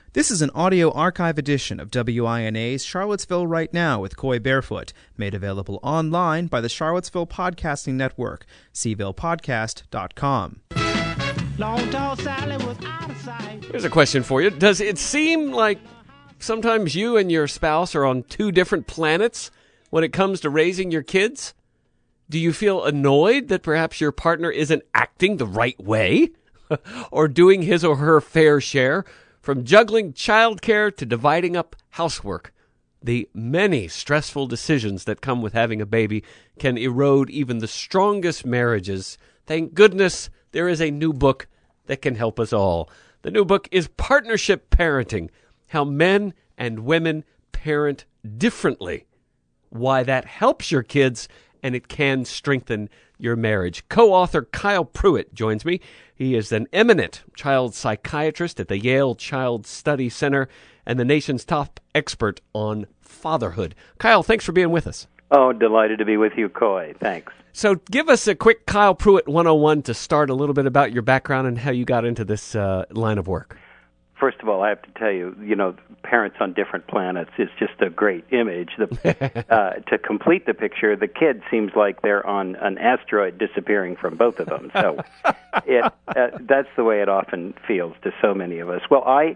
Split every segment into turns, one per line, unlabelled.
This is an audio archive edition of WINA's Charlottesville Right Now with Coy Barefoot, made available online by the Charlottesville Podcasting Network, cvillepodcast.com.
Here's a question for you. Does it seem like sometimes you and your spouse are on two different planets when it comes to raising your kids? Do you feel annoyed that perhaps your partner isn't acting the right way or doing his or her fair share? From juggling childcare to dividing up housework, the many stressful decisions that come with having a baby can erode even the strongest marriages. Thank goodness there is a new book that can help us all. The new book is Partnership Parenting: How Men and Women Parent Differently. Why that helps your kids and it can strengthen your marriage. Co-author Kyle Pruitt joins me. He is an eminent child psychiatrist at the Yale Child Study Center and the nation's top expert on fatherhood. Kyle, thanks for being with us.
Oh, delighted to be with you, Coy. Thanks.
So give us a quick Kyle Pruitt 101 to start, a little bit about your background and how you got into this line of work.
First of all, I have to tell you, parents on different planets is just a great image. To complete the picture, the kid seems like they're on an asteroid disappearing from both of them. So that's the way it often feels to so many of us. Well, I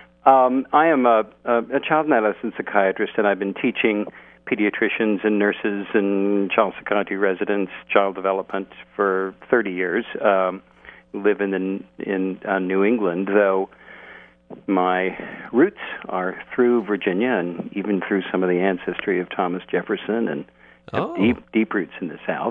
am a child and adolescent psychiatrist, and I've been teaching pediatricians and nurses and child psychiatry residents child development for 30 years. Live in New England, though. My roots are through Virginia and even through some of the ancestry of Thomas Jefferson, and deep roots in the South.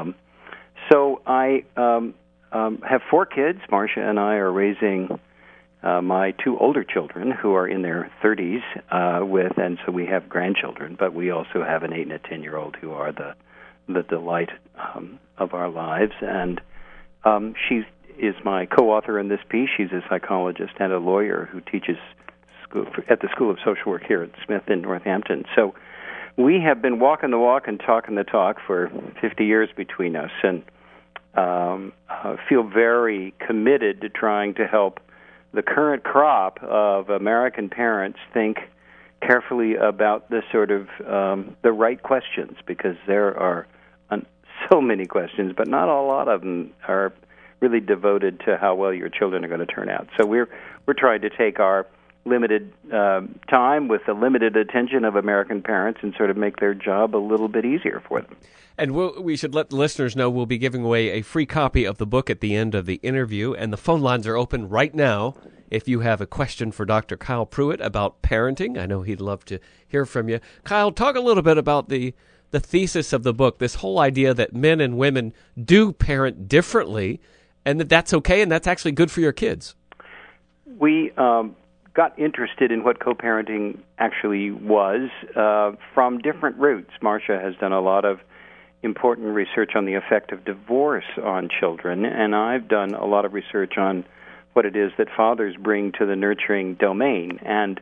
So I have 4 kids. Marcia and I are raising my 2 older children who are in their 30s, and so we have grandchildren, but we also have an 8 and a 10-year-old who are the delight of our lives. And she's is my co-author in this piece. She's a psychologist and a lawyer who teaches at the School of Social Work here at Smith in Northampton. So we have been walking the walk and talking the talk for 50 years between us, and feel very committed to trying to help the current crop of American parents think carefully about the sort of the right questions, because there are so many questions, but not a lot of them are really devoted to how well your children are going to turn out. So we're trying to take our limited time with the limited attention of American parents and sort of make their job a little bit easier for them.
And we should let the listeners know we'll be giving away a free copy of the book at the end of the interview, and the phone lines are open right now if you have a question for Dr. Kyle Pruitt about parenting. I know he'd love to hear from you. Kyle, talk a little bit about the thesis of the book, this whole idea that men and women do parent differently, and that's okay, and that's actually good for your kids.
We got interested in what co-parenting actually was from different roots. Marcia has done a lot of important research on the effect of divorce on children, and I've done a lot of research on what it is that fathers bring to the nurturing domain. And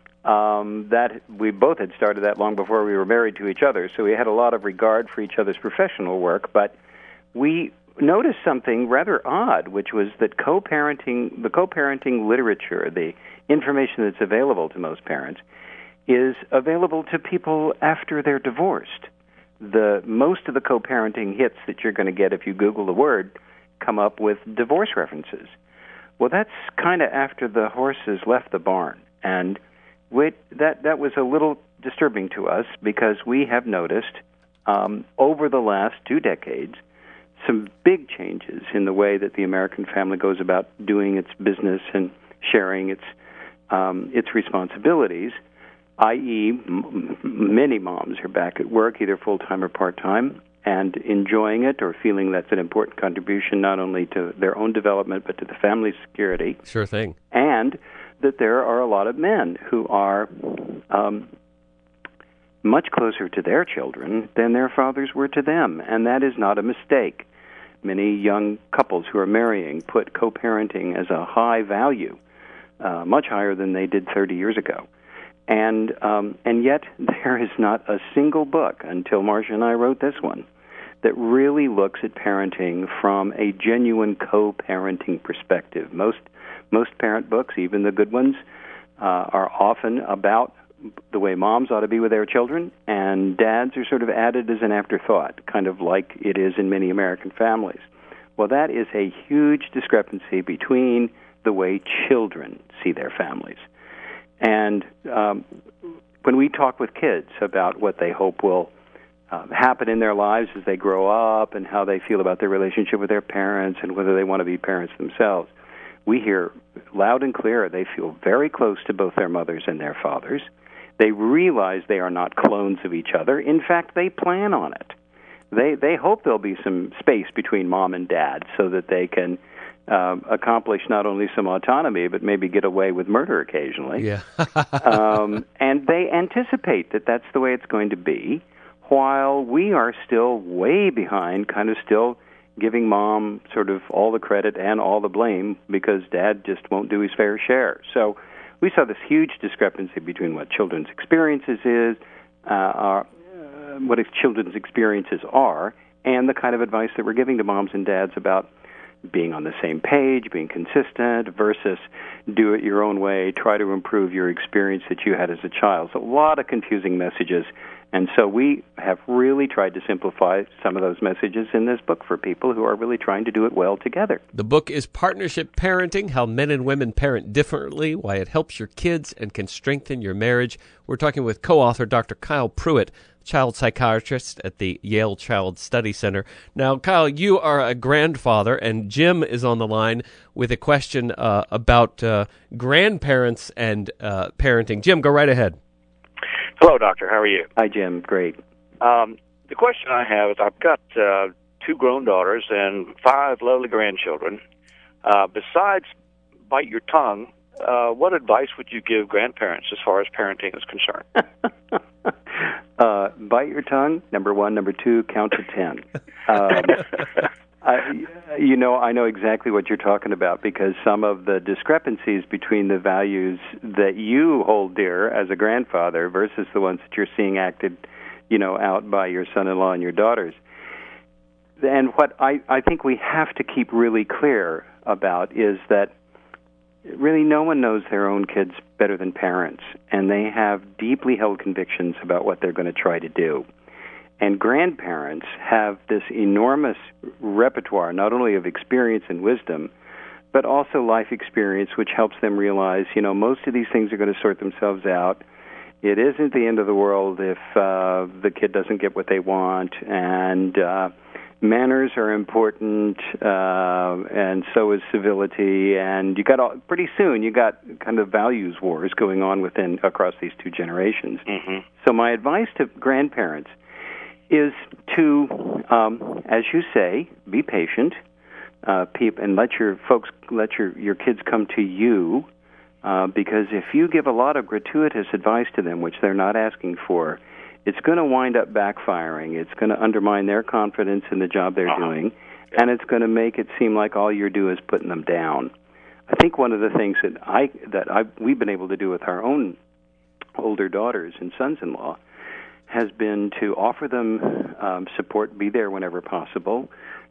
that we both had started that long before we were married to each other, so we had a lot of regard for each other's professional work, but we noticed something rather odd, which was that the co-parenting literature, the information that's available to most parents, is available to people after they're divorced. Most of the co-parenting hits that you're going to get if you Google the word come up with divorce references. Well, that's kind of after the horse has left the barn, and that was a little disturbing to us, because we have noticed over the last 2 decades some big changes in the way that the American family goes about doing its business and sharing its responsibilities, i.e., many moms are back at work, either full-time or part-time, and enjoying it or feeling that's an important contribution not only to their own development but to the family's security.
Sure thing.
And that there are a lot of men who are much closer to their children than their fathers were to them, and that is not a mistake. Many young couples who are marrying put co-parenting as a high value, much higher than they did 30 years ago. And yet there is not a single book, until Marcia and I wrote this one, that really looks at parenting from a genuine co-parenting perspective. Most parent books, even the good ones, are often about the way moms ought to be with their children, and dads are sort of added as an afterthought, kind of like it is in many American families. Well, that is a huge discrepancy between the way children see their families. And when we talk with kids about what they hope will happen in their lives as they grow up and how they feel about their relationship with their parents and whether they want to be parents themselves, we hear loud and clear they feel very close to both their mothers and their fathers. They realize they are not clones of each other. In fact, they plan on it. They hope there'll be some space between mom and dad so that they can accomplish not only some autonomy, but maybe get away with murder occasionally.
Yeah.
And they anticipate that that's the way it's going to be, while we are still way behind, kind of still giving mom sort of all the credit and all the blame because dad just won't do his fair share. So we saw this huge discrepancy between what children's experiences children's experiences are, and the kind of advice that we're giving to moms and dads about being on the same page, being consistent, versus do it your own way, try to improve your experience that you had as a child. So a lot of confusing messages. And so we have really tried to simplify some of those messages in this book for people who are really trying to do it well together.
The book is Partnership Parenting, How Men and Women Parent Differently, Why It Helps Your Kids and Can Strengthen Your Marriage. We're talking with co-author Dr. Kyle Pruitt, child psychiatrist at the Yale Child Study Center. Now, Kyle, you are a grandfather, and Jim is on the line with a question about grandparents and parenting. Jim, go right ahead.
Hello, Doctor. How are you?
Hi, Jim. Great.
The question I have is I've got 2 grown daughters and 5 lovely grandchildren. Besides bite your tongue, what advice would you give grandparents as far as parenting is concerned?
Bite your tongue, number 1. Number 2, count to 10. I know exactly what you're talking about, because some of the discrepancies between the values that you hold dear as a grandfather versus the ones that you're seeing acted, out by your son-in-law and your daughters. And what I think we have to keep really clear about is that really no one knows their own kids better than parents, and they have deeply held convictions about what they're going to try to do. And grandparents have this enormous repertoire, not only of experience and wisdom, but also life experience, which helps them realize, most of these things are going to sort themselves out. It isn't the end of the world if the kid doesn't get what they want, and manners are important, and so is civility. And pretty soon you got kind of values wars going on across these 2 generations. Mm-hmm. So my advice to grandparents is to, as you say, be patient, and let your kids come to you, because if you give a lot of gratuitous advice to them, which they're not asking for, it's going to wind up backfiring. It's going to undermine their confidence in the job they're doing, and it's going to make it seem like all you do is putting them down. I think one of the things that we've been able to do with our own older daughters and sons-in-law has been to offer them support, be there whenever possible,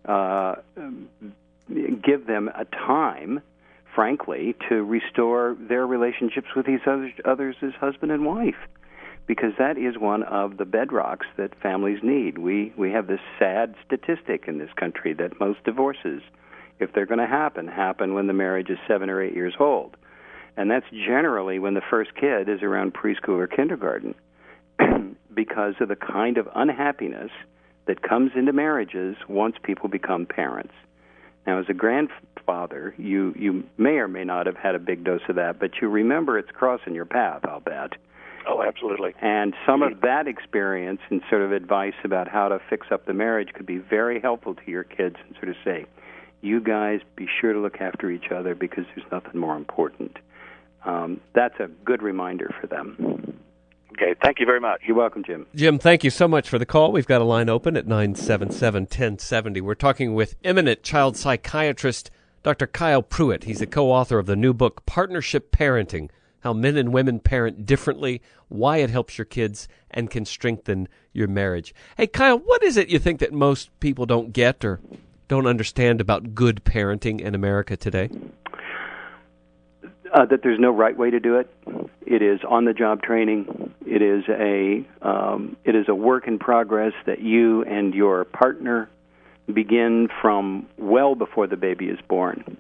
give them a time, frankly, to restore their relationships with these others as husband and wife, because that is one of the bedrocks that families need. We have this sad statistic in this country that most divorces, if they're going to happen when the marriage is 7 or 8 years old. And that's generally when the first kid is around preschool or kindergarten, because of the kind of unhappiness that comes into marriages once people become parents. Now, as a grandfather, you may or may not have had a big dose of that, but you remember it's crossing your path, I'll bet.
Oh, absolutely.
And some of that experience and sort of advice about how to fix up the marriage could be very helpful to your kids, and sort of say, you guys be sure to look after each other because there's nothing more important. That's a good reminder for them.
Okay, thank you very much.
You're welcome, Jim.
Jim, thank you so much for the call. We've got a line open at 977-1070. We're talking with eminent child psychiatrist Dr. Kyle Pruitt. He's the co-author of the new book, Partnership Parenting, How Men and Women Parent Differently, Why It Helps Your Kids and Can Strengthen Your Marriage. Hey, Kyle, what is it you think that most people don't get or don't understand about good parenting in America today?
That there's no right way to do it. It is on-the-job training. It is a work in progress that you and your partner begin from well before the baby is born.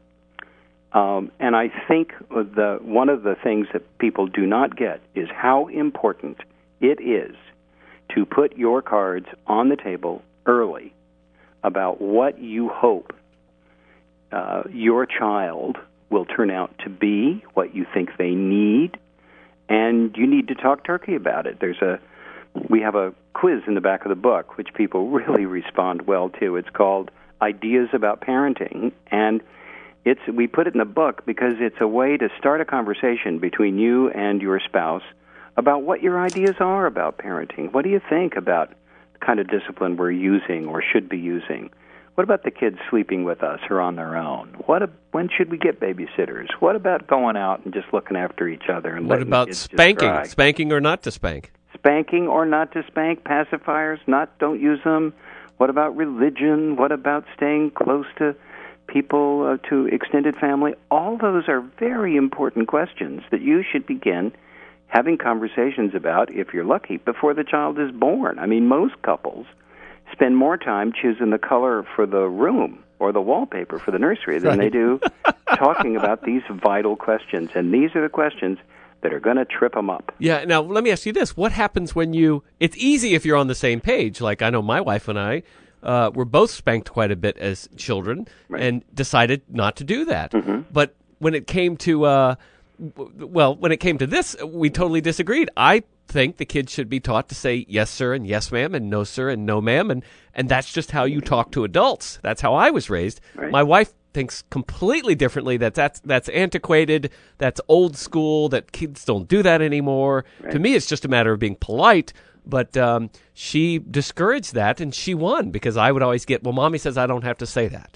And I think one of the things that people do not get is how important it is to put your cards on the table early about what you hope your child will turn out to be, what you think they need, and you need to talk turkey about it. We have a quiz in the back of the book, which people really respond well to. It's called Ideas About Parenting, and we put it in the book because it's a way to start a conversation between you and your spouse about what your ideas are about parenting. What do you think about the kind of discipline we're using or should be using? What about the kids sleeping with us or on their own? When should we get babysitters? What about going out and just looking after each other? And
what about spanking? Spanking or not to spank?
Spanking or not to spank? Pacifiers? Don't use them. What about religion? What about staying close to people, to extended family? All those are very important questions that you should begin having conversations about, if you're lucky, before the child is born. I mean, most couples spend more time choosing the color for the room or the wallpaper for the nursery than they do talking about these vital questions. And these are the questions that are going to trip them up.
Yeah, now let me ask you this. What happens when it's easy if you're on the same page. Like I know my wife and I were both spanked quite a bit as children and decided not to do that. Mm-hmm. But when it came to this, we totally disagreed. I think the kids should be taught to say yes, sir, and yes, ma'am, and no, sir, and no, ma'am, and that's just how you talk to adults. That's how I was raised. Right. My wife thinks completely differently. That's antiquated. That's old school. That kids don't do that anymore. Right. To me, it's just a matter of being polite. But she discouraged that, and she won because I would always get, well, Mommy says I don't have to say that.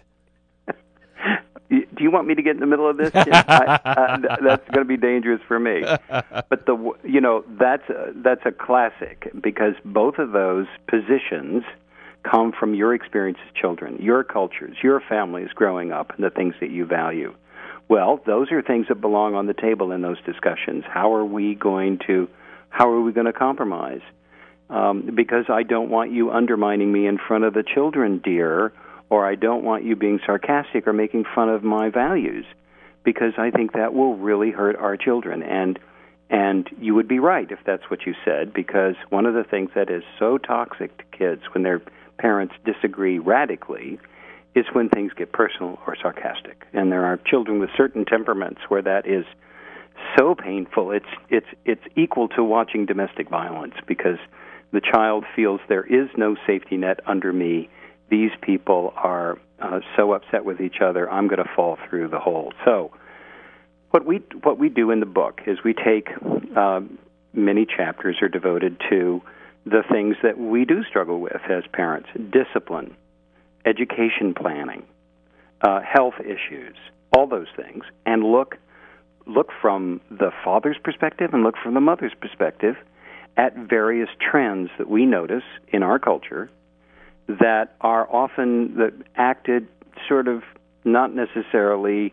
Do you want me to get in the middle of this? That's going to be dangerous for me. But that's a classic because both of those positions come from your experience as children, your cultures, your families growing up, and the things that you value. Well, those are things that belong on the table in those discussions. How are we going to compromise? Because I don't want you undermining me in front of the children, dear, or I don't want you being sarcastic or making fun of my values, because I think that will really hurt our children. And you would be right if that's what you said, because one of the things that is so toxic to kids when their parents disagree radically is when things get personal or sarcastic. And there are children with certain temperaments where that is so painful. It's equal to watching domestic violence, because the child feels there is no safety net under me. These people are so upset with each other, I'm going to fall through the hole. So what we do in the book is we take many chapters are devoted to the things that we do struggle with as parents: discipline, education planning, health issues, all those things, and look from the father's perspective and look from the mother's perspective at various trends that we notice in our culture that are often acted sort of not necessarily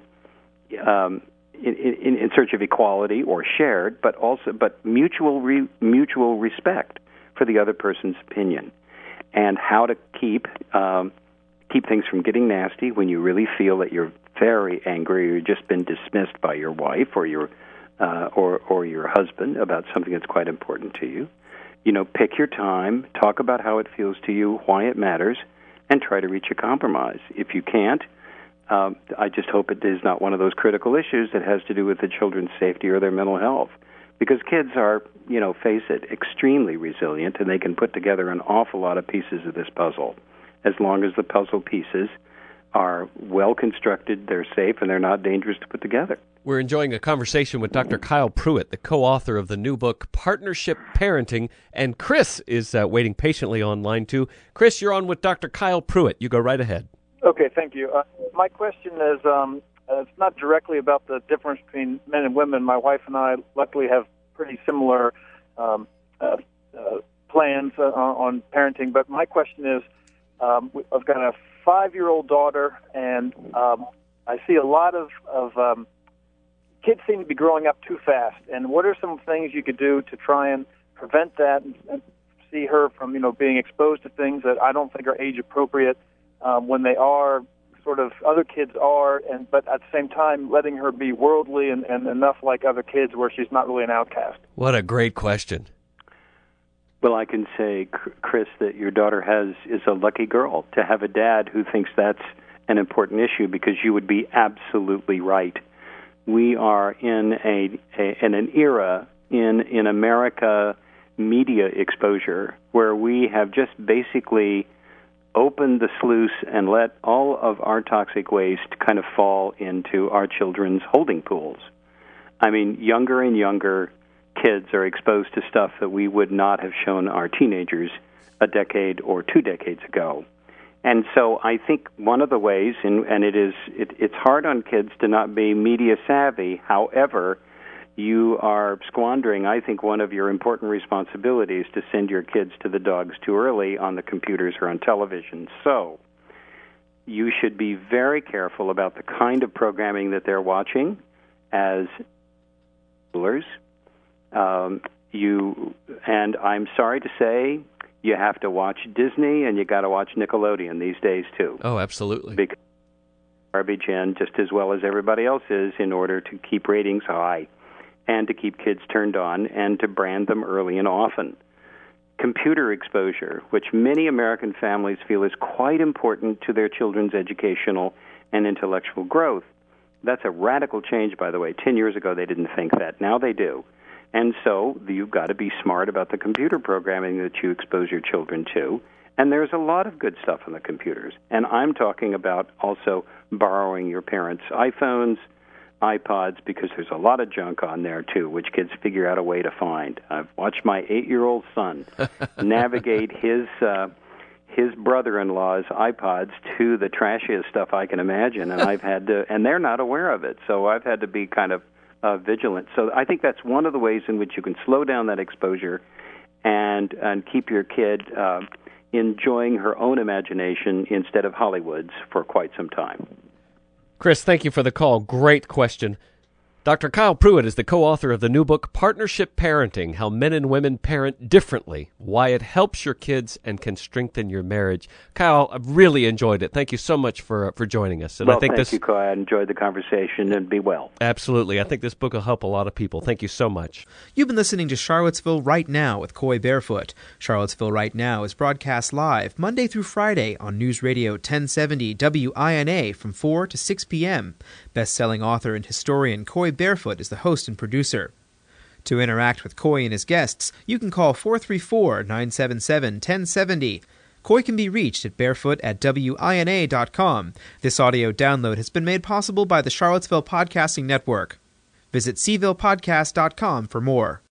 in search of equality or shared, but mutual respect for the other person's opinion, and how to keep things from getting nasty when you really feel that you're very angry or you've just been dismissed by your wife or your husband about something that's quite important to you. Pick your time, talk about how it feels to you, why it matters, and try to reach a compromise. If you can't, I just hope it is not one of those critical issues that has to do with the children's safety or their mental health. Because kids are, face it, extremely resilient, and they can put together an awful lot of pieces of this puzzle. As long as the puzzle pieces are well constructed, they're safe, and they're not dangerous to put together.
We're enjoying a conversation with Dr. Kyle Pruitt, the co-author of the new book, Partnership Parenting, and Chris is waiting patiently on line 2. Chris, you're on with Dr. Kyle Pruitt. You go right ahead.
Okay, thank you. My question is, it's not directly about the difference between men and women. My wife and I luckily have pretty similar plans on parenting, but my question is, I've got a 5-year-old daughter, and I see a lot of kids seem to be growing up too fast. And what are some things you could do to try and prevent that and see her from, being exposed to things that I don't think are age appropriate when they are sort of other kids are, but at the same time letting her be worldly and enough like other kids where she's not really an outcast?
What a great question.
Well, I can say, Chris, that your daughter is a lucky girl to have a dad who thinks that's an important issue, because you would be absolutely right. We are in an era in America media exposure where we have just basically opened the sluice and let all of our toxic waste kind of fall into our children's holding pools. I mean, younger and younger kids are exposed to stuff that we would not have shown our teenagers a decade or 2 decades ago. And so I think one of the ways, and it's hard on kids to not be media savvy. However, you are squandering, I think, one of your important responsibilities to send your kids to the dogs too early on the computers or on television. So you should be very careful about the kind of programming that they're watching as schoolers. And I'm sorry to say, you have to watch Disney and you got to watch Nickelodeon these days too.
Oh, absolutely.
Because garbage in just as well as everybody else is in order to keep ratings high and to keep kids turned on and to brand them early and often. Computer exposure, which many American families feel is quite important to their children's educational and intellectual growth. That's a radical change, by the way. 10 years ago, they didn't think that. Now they do. And so you've got to be smart about the computer programming that you expose your children to. And there's a lot of good stuff on the computers. And I'm talking about also borrowing your parents' iPhones, iPods, because there's a lot of junk on there, too, which kids figure out a way to find. I've watched my 8-year-old son navigate his brother-in-law's iPods to the trashiest stuff I can imagine, and I've had to, and they're not aware of it, so I've had to be kind of vigilant. So I think that's one of the ways in which you can slow down that exposure and keep your kid enjoying her own imagination instead of Hollywood's for quite some time.
Chris, thank you for the call. Great question. Dr. Kyle Pruitt is the co-author of the new book, Partnership Parenting, How Men and Women Parent Differently, Why It Helps Your Kids and Can Strengthen Your Marriage. Kyle, I've really enjoyed it. Thank you so much for joining us. And
well,
I think
thank you, Kyle. I enjoyed the conversation, and be well.
Absolutely. I think this book will help a lot of people. Thank you so much.
You've been listening to Charlottesville Right Now with Coy Barefoot. Charlottesville Right Now is broadcast live Monday through Friday on News Radio 1070 WINA from 4 to 6 p.m. Best-selling author and historian Coy Barefoot is the host and producer. To interact with Coy and his guests, you can call 434-977-1070. Coy can be reached at barefoot@wina.com. This audio download has been made possible by the Charlottesville Podcasting Network. Visit cvillepodcast.com for more.